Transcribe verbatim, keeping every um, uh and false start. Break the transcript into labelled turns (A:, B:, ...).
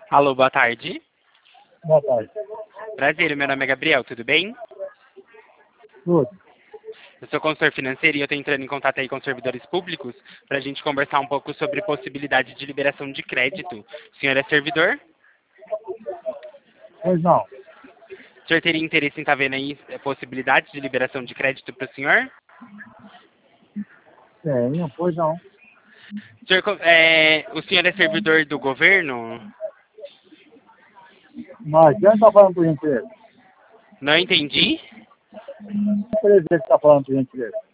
A: Alô, boa tarde.
B: Boa tarde.
A: Prazer, meu nome é Gabriel, tudo bem?
B: Tudo.
A: Eu sou consultor financeiro e eu estou entrando em contato aí com servidores públicos para a gente conversar um pouco sobre possibilidade de liberação de crédito. O senhor é servidor?
B: Pois não.
A: O senhor teria interesse em estar vendo aí eh, possibilidade de liberação de crédito para o senhor?
B: Tenho, pois não.
A: O senhor, co- é, o senhor é servidor do governo?
B: Mas quem está falando por gentileza?
A: Não entendi.
B: Que empresa que está falando por gentileza?